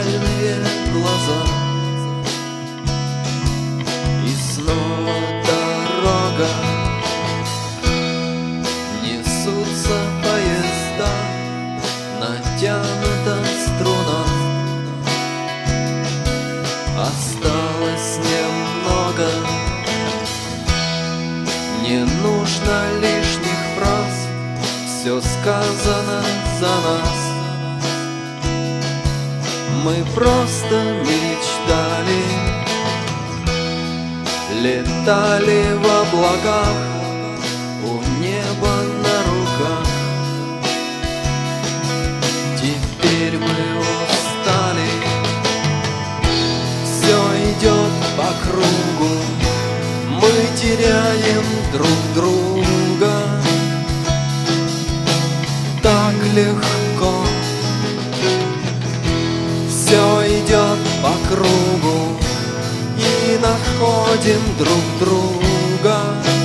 печальные глаза. И снова дорога, несутся поезда, натянута струна. Осталось немного, не нужно лишних фраз, все сказано за нас. Мы просто мечтали, летали в облаках, у неба на руках. Теперь мы устали, все идет по кругу, мы теряем друг друга. Так легко, все идет по кругу, и находим друг друга.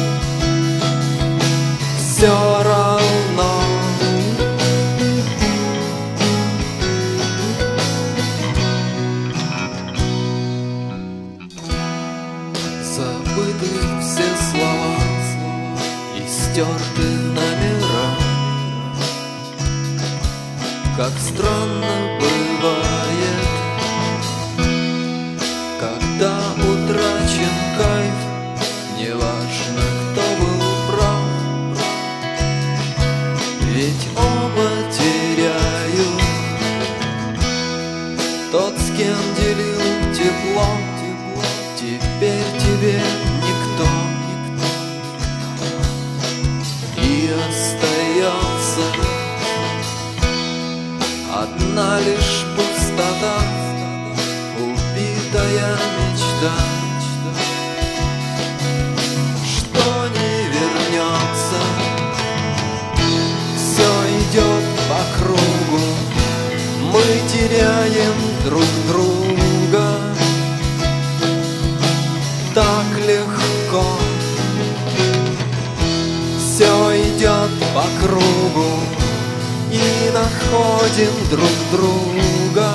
Все равно. Забыты все слова и стерты номера. Как странно бывает, когда утрачен кайф, неважно, кто был прав, ведь оба теряют. Тот, с кем делил тепло, теперь тебе никто. И остается одна лишь пустота, убитая мечта, что не вернется. Все идет по кругу, мы теряем друг друга. Так легко, все идет по кругу, и находим друг друга.